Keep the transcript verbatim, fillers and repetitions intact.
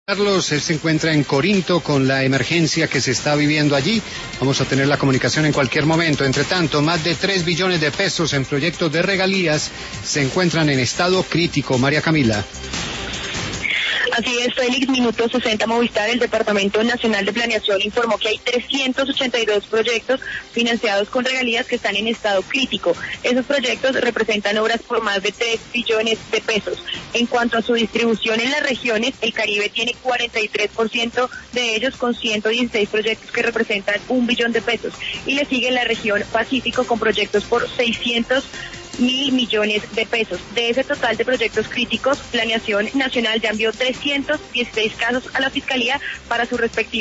Carlos, él se encuentra en Corinto con la emergencia que se está viviendo allí. Vamos a tener la comunicación en cualquier momento. Entre tanto, más de tres billones de pesos en proyectos de regalías se encuentran en estado crítico. María Camila. Así es, Félix. Minuto sesenta Movistar, el Departamento Nacional de Planeación informó que hay trescientos ochenta y dos proyectos financiados con regalías que están en estado crítico. Esos proyectos representan obras por más de tres billones de pesos. En cuanto a su distribución en las regiones, el Caribe tiene cuarenta y tres por ciento de ellos con ciento dieciséis proyectos que representan un billón de pesos. Y le sigue la región Pacífico con proyectos por seiscientos mil millones de pesos. De ese total de proyectos críticos, Planeación Nacional ya envió trescientos dieciséis casos a la Fiscalía para su respectiva